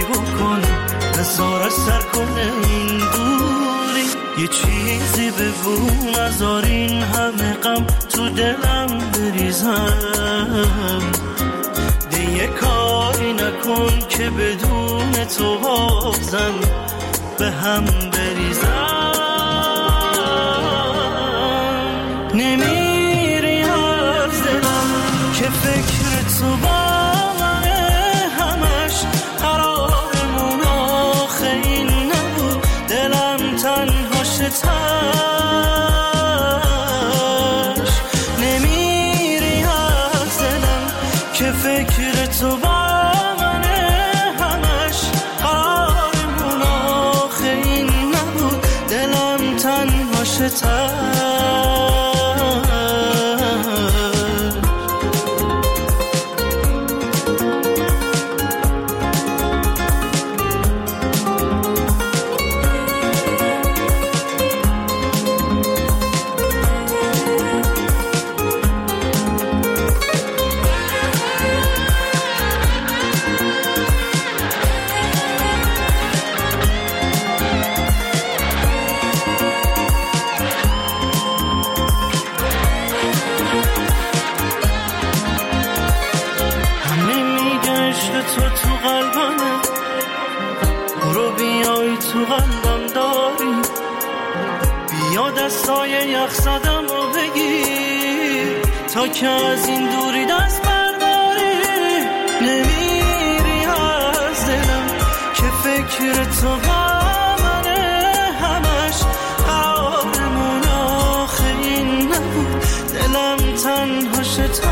کاری بکن نزار سر کنه این دوری، یه چیزی بگو نزار این همه غم تو دلم بریزم، دیگه کاری نکن که بدون تو بازم به هم بریزم. نمیری از دلم که فکر تو با منه، همش قرارمون آخه این نبود، دلم تنها شتاش. نمیری از دلم که فکر تو با منه، همش قرارمون آخه این نبود، دلم تنها شتاش. دستای یخ زدم و بگیر تا که از این دوری دست برداری. نمیری از دلم که فکر تو با منه، همش قرارمون آخه این نبود، دلم تنها شتاش.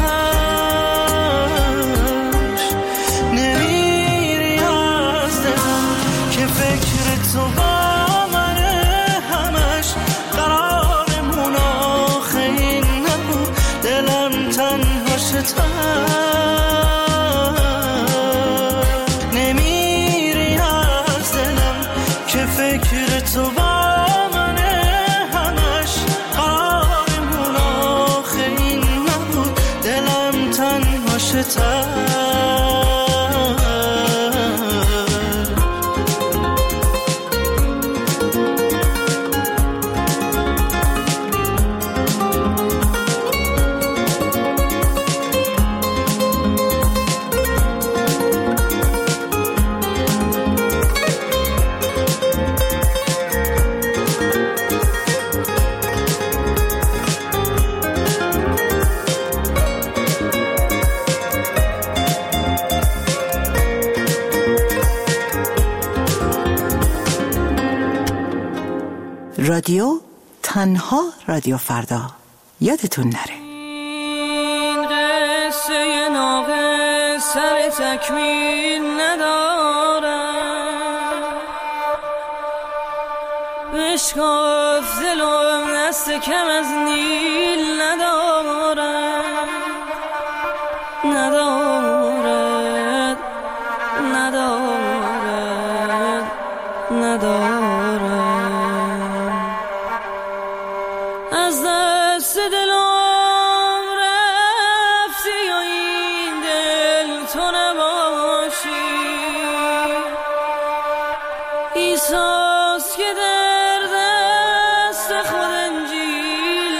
نمیری از دلم که فکر تو با نمیری از دلم که فکر تو با منه، همش قرارمون آخه این نبود، دلم تنها شتاش. رادیو تنها رادیو فردا، یادتون نره. این قصه ناقص سر تکمیل نداره، بشکاف دلم دست کم از نیل نداره، ندارد ندارد ندارد. از دست دلم رفتی و این دل تو نباشی، ایساس که در دست خود انجیل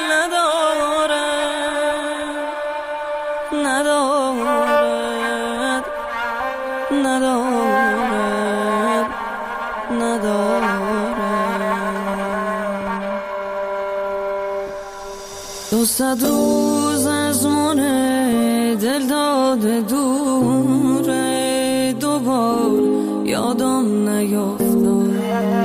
ندارد، ندارد ندارد ندارد. 200 روز از من دل داده دوره، دوبار یادم نیفتاد،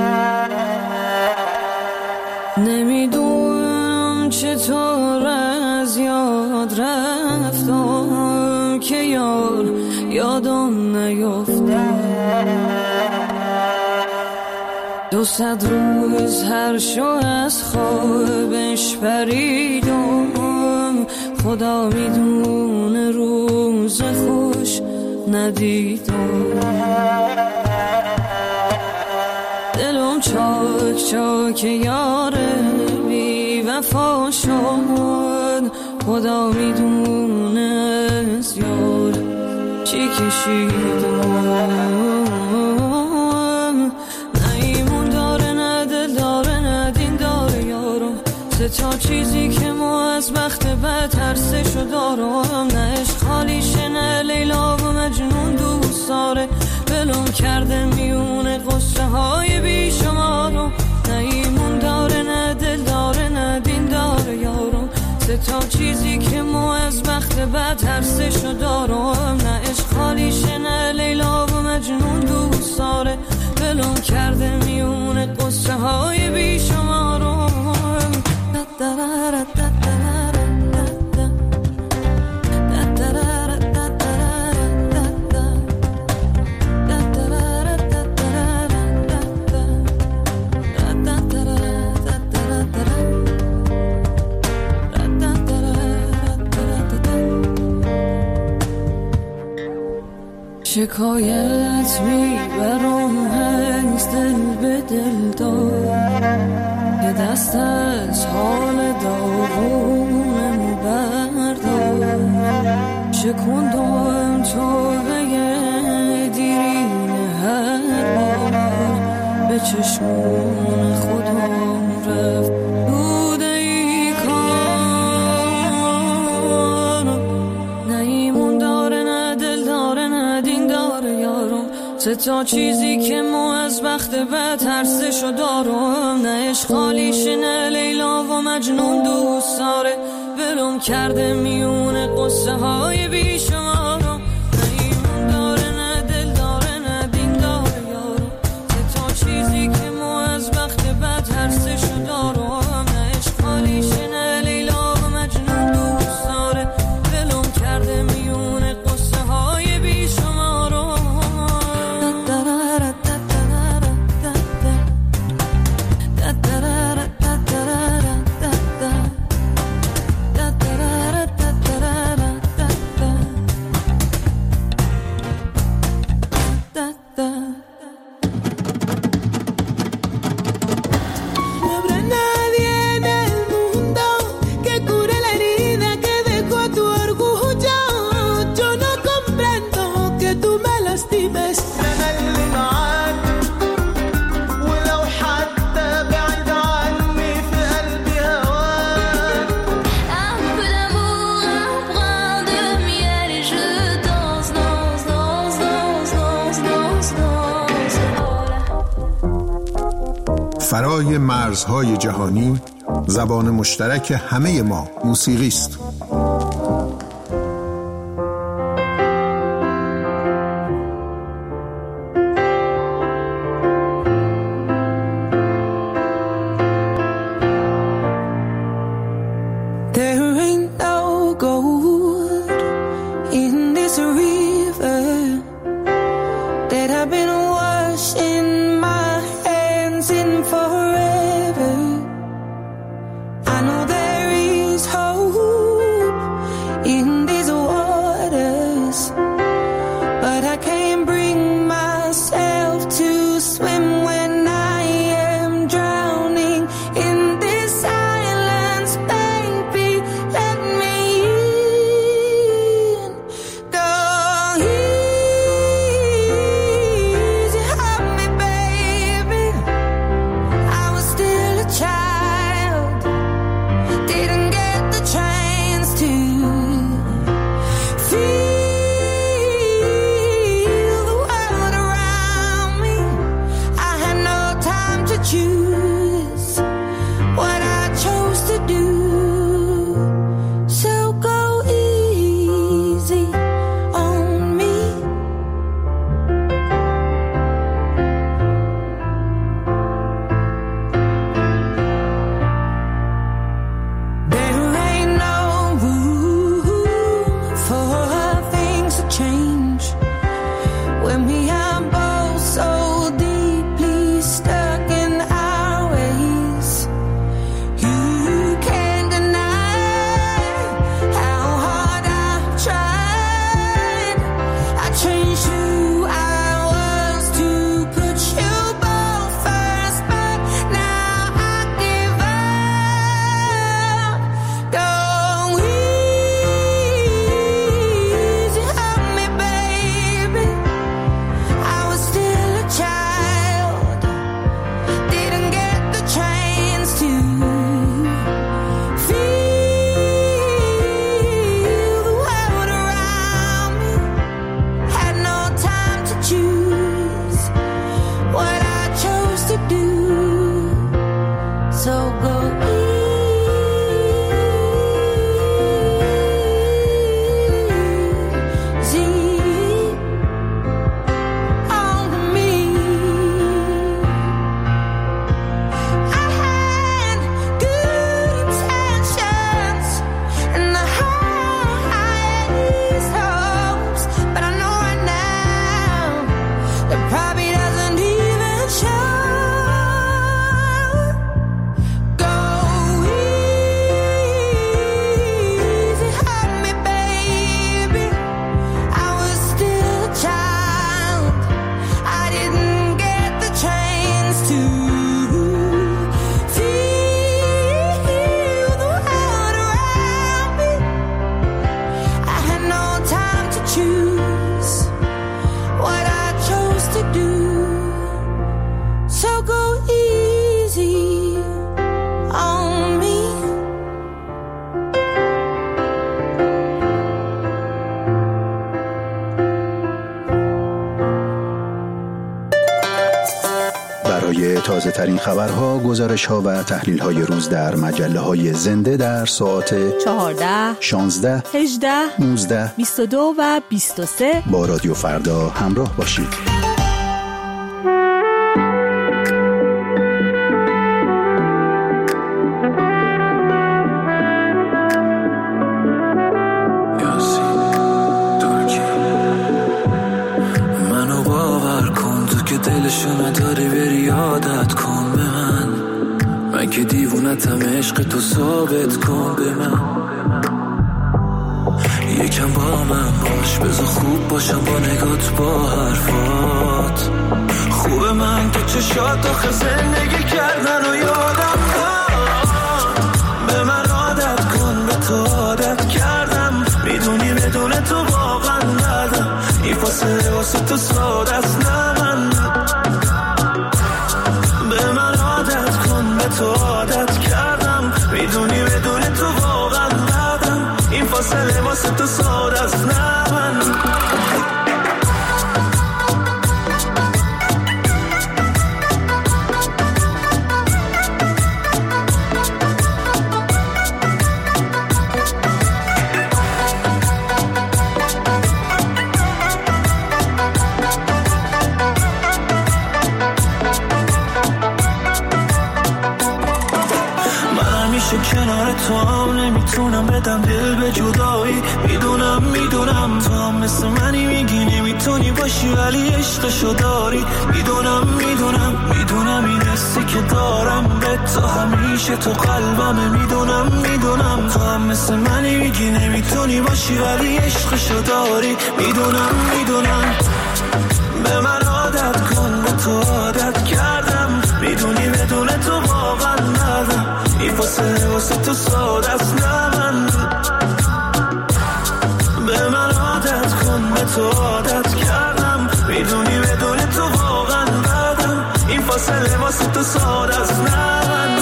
نمیدونم چطور از یاد رفتم که یار یادم نیفتاد. 200 روز هر شو از خوابش پریدم، خدا میدونه روز خوش ندیدم. دلم چاک چاک یار بی وفا شد، خدا میدونه از یار چی کشیدم. کرده میون قصه های بیشمارو، نه ایمون داره نه دل داره نه دین داره یارو، سه تا چیزی که ما از بخت بد ترسشو دارم، نه عشق خالیشه نه لیلا و مجنون دوست داره، ولم کرده میون قصه های بیشمارو. شکایت میبرم از دل به دل دار، یه دست از حال داغونم بردار، شکندم تو دیرین هر بار، به چشمون خودم رفت بوده ای کار، نه ایمون داره نه دل داره نه دین داره یارو، سه تا چیزی که ما از بخت بد ترسشو دارم، نه عشق خالیشه نه لیلا و مجنون دوست داره، ولم کرده میون قصه های بیشمارم، نه ایمون داره نه دل داره نه دین داره یارو، سه تا چیزی که ما از بخت بد ترسشو دارم، نه عشق خالیشه نه لیلا و مجنون دوست داره، ولم کرده میون قصه های بیشمارم. فرای مرزهای جهانی، زبان مشترک همه ما موسیقی است. I برای تازه ترین خبرها، گزارش ها و تحلیل های روز در مجله های زنده در ساعت 14 16 18 19 22 و 23 با رادیو فردا همراه باشید. که دیوونتم عشق تو ثابت کن به من، یکم با من باش، بذار خوب باشم با نگات با حرفات. خوبه من تو چشات آخه زندگی کردن و یادم داد. به من عادت کن، به تو عادت کردم، میدونی بدون تو واقعا ندم. این فاصله واسه تو ساده است، نه من به من عادت کن، به تو عادت کردم، میدونی بدون تو واقعا ندم. این فاصله واسه تو ساده است، نه من کنار تو هم نمیتونم بدم دل به جدایی. میدونم تو هم مثل منی، میگی نمیتونی باشی ولی عشقشو داری. میدونم این حسی که دارم به تو همیشه تو قلبمه. میدونم تو هم مثل منی، میگی نمیتونی باشی ولی عشقشو داری. میدونم به من عادت کن، به تو عادت کردم، میدونی بدون تو واقعا ندم. این فاصله واسه تو ساده است، نه من به من عادت کن، به تو عادت کردم، میدونی بدون تو واقعا ندم. این فاصله واسه تو ساده است، نه من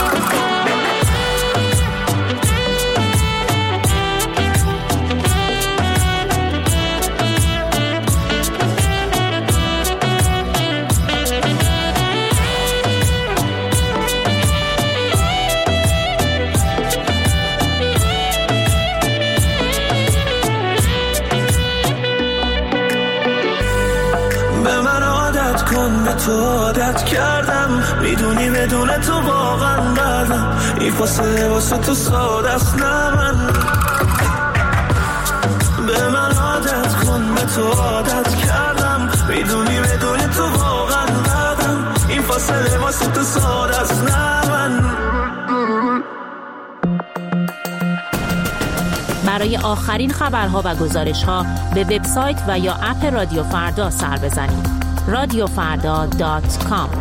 تو عادت کردم، میدونی بدون تو واقعا ندم. این فاصله واسه تو ساده است، نه من به من عادت کن، به تو عادت کردم، میدونی بدون تو واقعا ندم. این فاصله واسه تو ساده است، نه من. برای آخرین خبرها و گزارش‌ها به وبسایت و یا اپ رادیو فردا سر بزنید. radiofarda.com.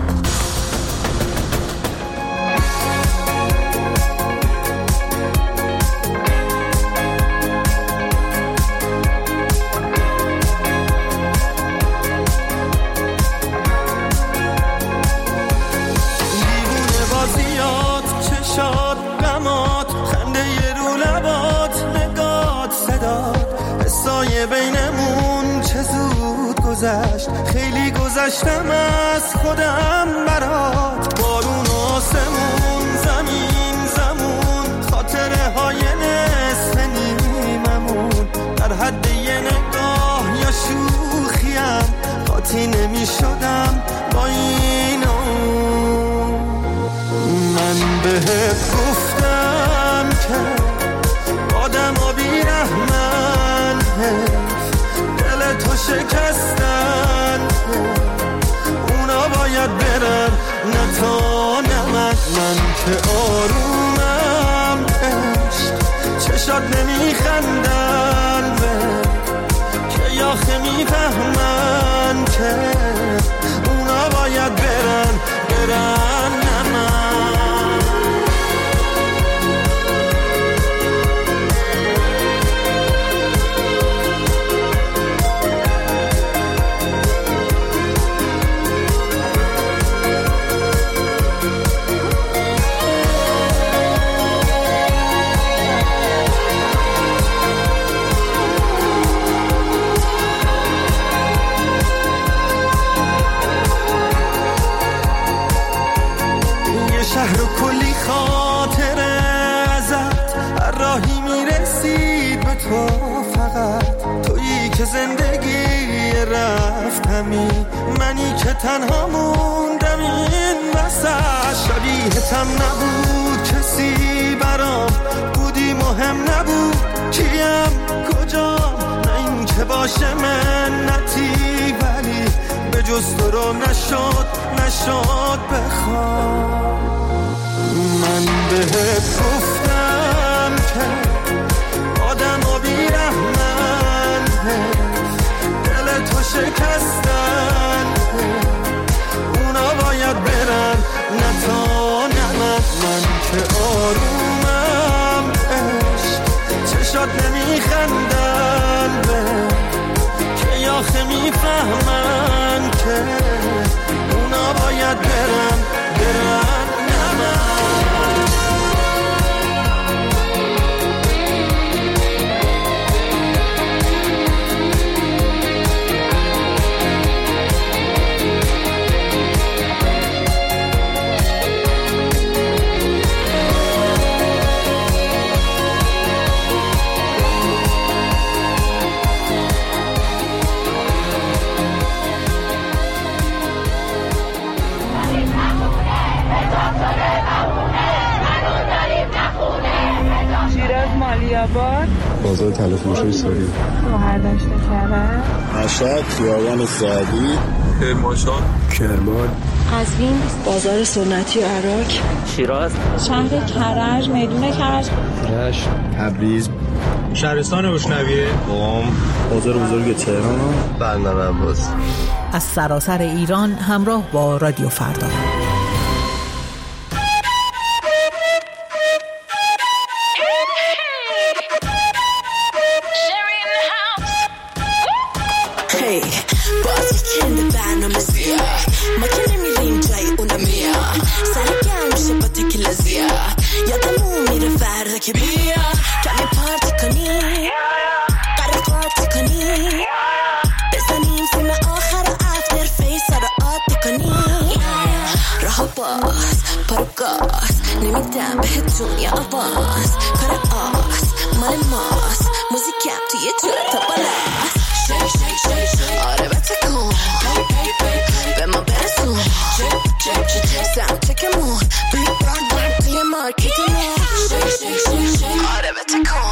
دیوونه بازیات، چشات، غمات، خنده رو لبات، نگات، صدات، حسای بینمون چه زود گذشت. خیلی گذشتم از خودم برات. بارون آسمون، زمون، خاطره های نصف نیممون، در حد یه نگاه یا شوخیم قاطی نمی شدم با اینو. من بهت گفتم که آدم ها بی رحمن، دل تو شکستن، اونا باید برن نه تا نه من که آرومم عشق، چشات نمیخندن که یاخه میفهمن که همین منی که تنها موندم این وسط. شبیهتم نبود کسی برام بودی مهم نبود کیم کجام نه این که باشه منتی ولی به جز تو رو نشد بخوام. من بهت گفتم که آدم و بیرحمن دل تو شکستن اونا باید برن نه تا نه من که آرومم عشق چشات نمیخندن که آخه میفهمن که اونا باید برن نه من. بازار تلفروشی سوری مهردشت کرد مشهد خیابان سعدی کرمانشاه کرمان قزوین بازار سنتی عراق شیراز شهر کرج میدون کرج رشت تبریز شهرستان روشنویه قم بازار بزرگ تهران بندر عباس. از سراسر ایران همراه با رادیو فردا. که بیا کمی پارتی کنی قرار قاطی کنی بزنیم فیلم آخر افتر فیس رو عادی کنی راه باز پارو گاز نمیدم بهتون یا آواز کار آس مال ماس موزیکم توی جوره تا بالاست شک شک شک شک آره بتکن به ما برسون سم چکمون بیگ بران بران توی مارکتمون شک شک شک شک آره بتکن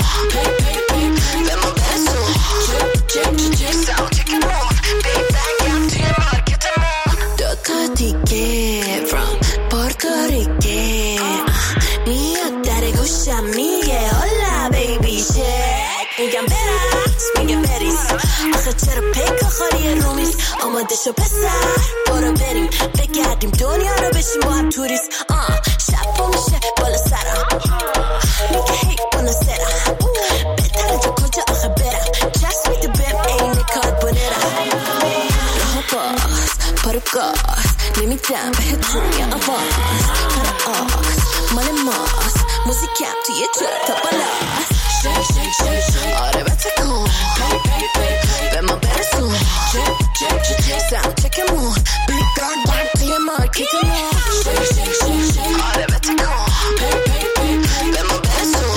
به ما برسون سم چکمون بیگ بران توی مارکتمون دوتا دیگه from پورتوریکه میاد در گوشم میگه هولا بیبی شک میگم برس میگم بریز آخه چرا پیکا خالی رومیز آماده شو پسر برو بریم بگردیم دنیا رو بشیم با هم توریست شب با میشه بالا سرم میگه هی بالا سرم بهتره تو کجا آخه برم چست میده بهم این کات بونرم راه باز پارو گاز نمیدم بهتون یا آواز کار آس مال ماست موزیکم توی جوره تا بالاست شک شک شک شک آره بتکن به ما برسون سم چکمون بیگ بران بران توی مارکتمون شک شک شک شک آره بتکن به ما برسون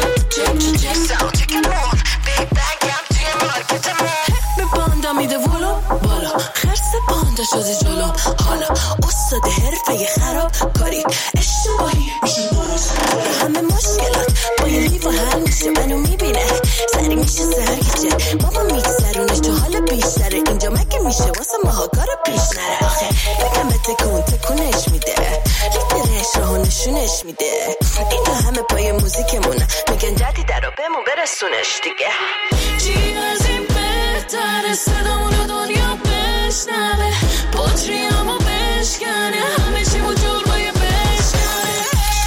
سم چکمون بیگ بران توی مارکتمون به باندا میده ولو بالا خرس باندا شده جلو حالا استاد حرفه خراب کاری اشتباهی میشه درست همه مشکلات با یه لیوان حل میشه منو میبینه سری میشه سرگیچه بابا میگذرونه تو حال بیشتره اینجا مگه میشه واسه ماها کارو پیش نره آخه بگم تکونش میده لیدرش راهو نشونش میده اینا همه پای موزیکمونه میگن جدیده رو بهمون برسونش دیگه چی از این بهتره صدامونو دنیا بشنوه بطریامو بشکنه همه چی وجود روی بشکنه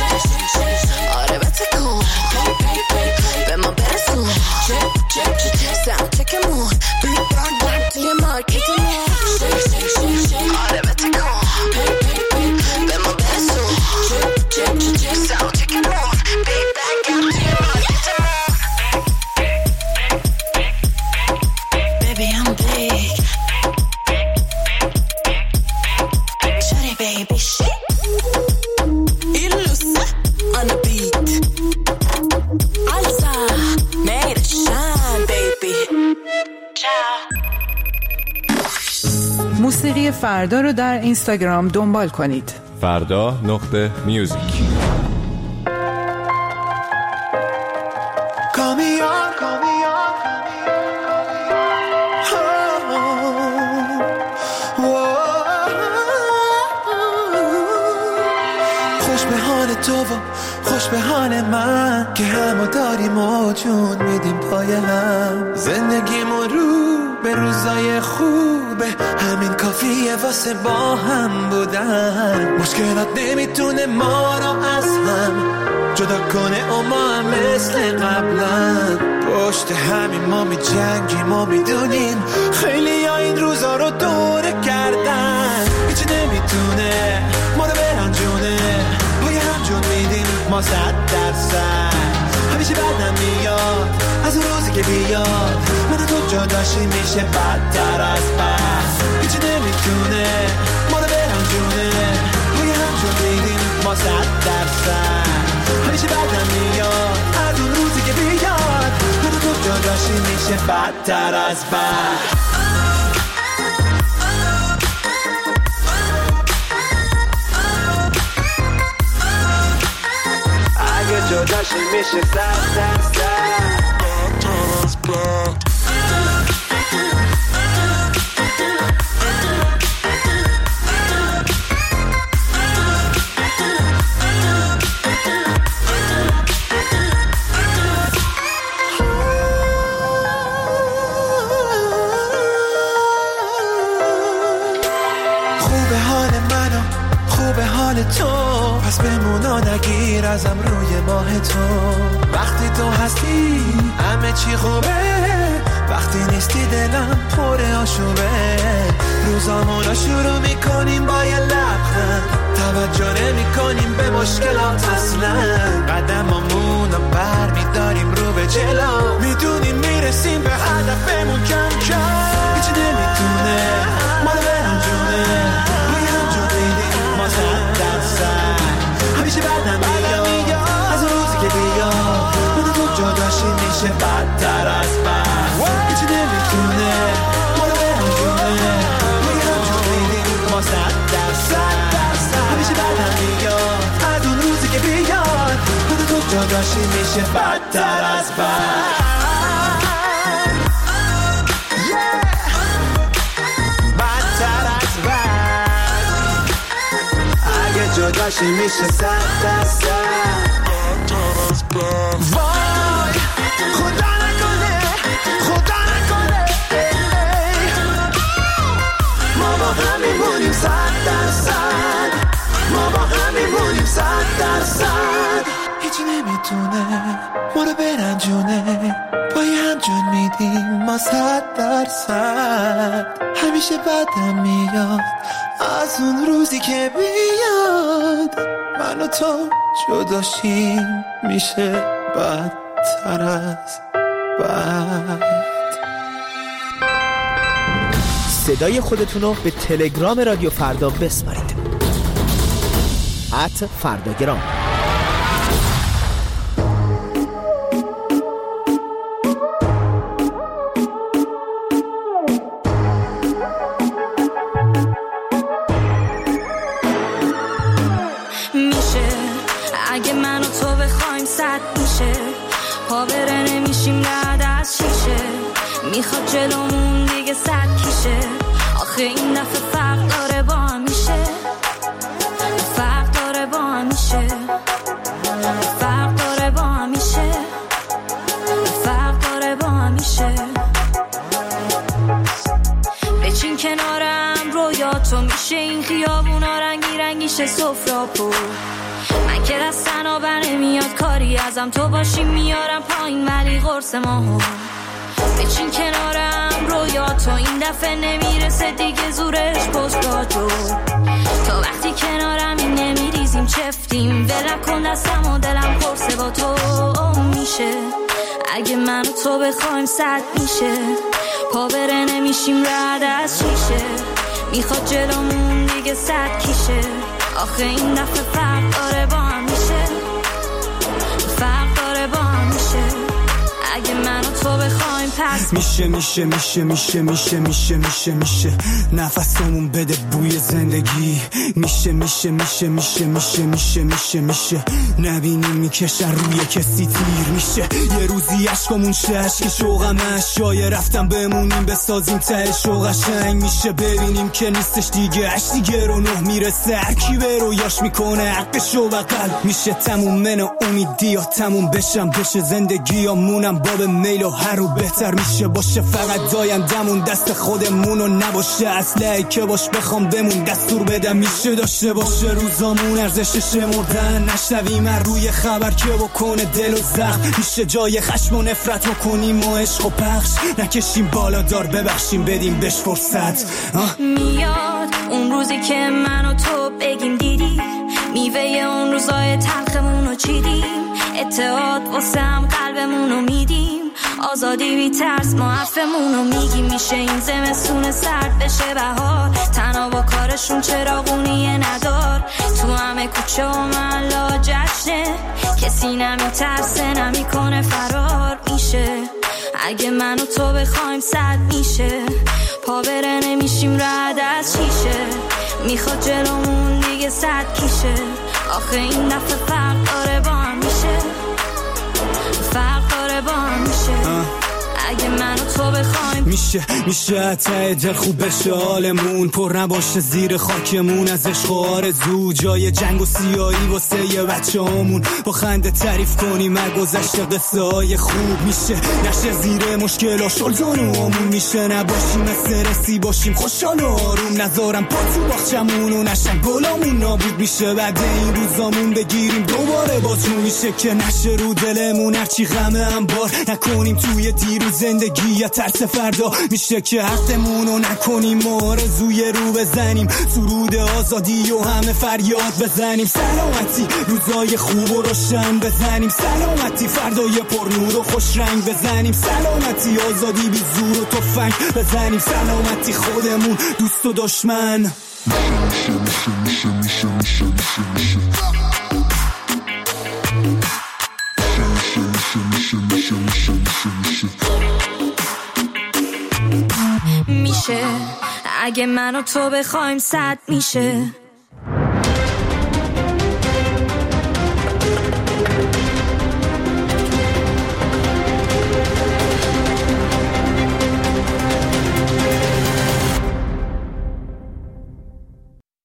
آره بتکن به ما برسون سم چکمون بیگ بران بران توی مارکتمون آره بتکن به ما برسون سم چکمون بیگ بران بران توی مارکتمون Baby I'm big Shorty baby shit Illusa on the beat Alza made it shine baby Ciao موسیقی فردا رو در اینستاگرام دنبال کنید. فردا.music. خوش به حال تو و خوش به حال من که همو داریم و جون میدیم پای هم. زندگیمون رو به روزای خوبه، همین کافیه واسه با هم بودن. مشکلات نمیتونه ما رو از هم جدا کنه و ما هم مثل قبلا پشت همین ما می جنگیم و میدونیم خیلی ها این روزا رو دوره کردن. هیچی نمیتونه ما رو برنجونه، پای هم جون میدیم ما 100%. همیشه بدم میاد از اون روزی که بیاد من و تو جداشی میشه بدتر از بد. هیچی نمیتونه ما رو برنجونه، پای هم جون میدیم ما 100%. همیشه بدم میاد از اون روزی که بیاد من و تو جداشی میشه بدتر از بد. جداشی میشه 100%. خوبه حال منو خوبه حال تو، پس بمونا نگیر ازم روی ماه تو. وقتی تو هستی همه چی خوبه، وقتی نیستی دلم پر آشوبه. روزامونو شروع میکنیم با یه لبخند، توجه نمیکنیم به مشکلات اصلا. قدمامونو بر میداریم رو به جلو، میدونیم میرسیم به هدفمون کم کم. هیچی نمیتونه ما رو برنجونه، باید جو دیدیم ما 100%. همیشه بدم میاد از اون روزی که بیاد من تو جداشی میشه بدتر از بد. هیچی نمیتونه ما رو برنجونه، باید جو دیدیم ما 100%. همیشه بدم میاد از اون روزی که بیاد من تو جداشی میشه بدتر از بد. جداشی میشه 100%. وای خدا نکنه خدا نکنه ما با هم میمونیم 100%. ما با هم میمونیم 100%. هیچی نمیتونه ما رو برنجونه، پای هم جون میدیم ما 100%. همیشه بدم میاد از اون روزی که بیاد من و تو جداشیم میشه بدتر از بد. صدای خودتونو به تلگرام رادیو فردا بسپارید. @فرداگرام. اگه من و تو بخوایم 100 میشه، پا بره نمیشیم رد از شیشه. میخواد جلومون دیگه 100 کیشه، آخه این دفعه فرق داره با هم میشه. فرق داره با هم میشه. فرق داره با هم میشه. فرق داره با هم میشه. بچین کنارم رویا تو میشه این خیابونا رنگی رنگیشه سفره پر. من که دستن آبر نمیاد کاری ازم، تو باشی میارم پایین ولی قرص ماهو. بچین کنارم رویا تو این دفعه نمیرسه دیگه زورش پست با جور. تا وقتی کنارم این نمیریزیم چفتیم، ولم کن دستم و دلم قرصه با تو میشه. اگه من و تو بخوایم 100 میشه، پا بره نمیشیم رد از شیشه. میخواد جلومون دیگه 100 کیشه، آخه این دفعه فرق داره با هم میشه. فرق داره با هم میشه. اگه من و تو بخوایم پس میشه میشه میشه میشه میشه میشه میشه میشه نفسمون بده بوی زندگی میشه میشه میشه میشه میشه میشه میشه میشه نبینیم میکشن روی کسی تیر میشه یه روزی عشقمون شه عشق شوقم اشیای رفتم بمونیم بسازیم ته شوق قشنگ میشه ببینیم که نیستش دیگه عشق دیگه رو نه میرسه هرکی به رویاش میکنه حقشو بغل میشه تموم من و امیدی یا تموم بشم بشه زندگی یا مونم باب میل و هر رو بهتر میشه باشه فقط دایندمون دست خودمون و نباشه اصله که باش بخوام بمون دستور بدم میشه داشته باشه روزامون ارزشش مردن نشنویم روی خبر که بکنه دل و زخم میشه جای خشم و نفرت رو کنیم و عشق و پخش نکشیم بالا دار ببخشیم بدیم بهش فرصت میاد اون روزی که من و تو بگیم دیدی میوه اون روزای تلخمون رو چیدیم اتحاد واسه هم قلبمون رو میدیم آزادی بی ترس ما حرفمون رو میگیم میشه این زمستون سرد بشه بهار تنها با کارشون چراغونیه ندار تو همه کوچه و محلا جشنه کسی نمیترسه نمیکنه فرار میشه اگه من و تو بخوایم صد میشه پا بره نمیشیم رد از شیشه میخواد جلومون دیگه صد کیشه آخه این دفعه فرق داره با هم میشه فرق داره با هم میشه اگه من و تو بخوایم میشه ته دل خوب بشه حالمون پر نباشه زیر خاکمون از عشق و آرزو جای جنگ و سیاهی واسه یه بچه همون با خنده تعریف کنیم گذشته قصه های خوب میشه نشه زیر مشکل ها شلزانوامون میشه نباشیم استرسی باشیم خوشحال و آروم نذارم پا تو باخچمون و نشن گلامون نابود میشه بعد این روزامون بگیریم دوباره بازجو میشه که نشه رو دلمون هرچی غمه هم بار نکنیم توی دیروز زندگی یا ترس فردا میشه که حقمون رو نکنیم آرزوی رو بزنیم سرود آزادی و همه فریاد بزنیم سلامتی روزای خوب و روشن بزنیم سلامتی فردای پر نور و خوش رنگ بزنیم سلامتی آزادی بی زور و تفنگ بزنیم سلامتی خودمون دوست و دشمن میشه اگه من و تو بخوایم صد میشه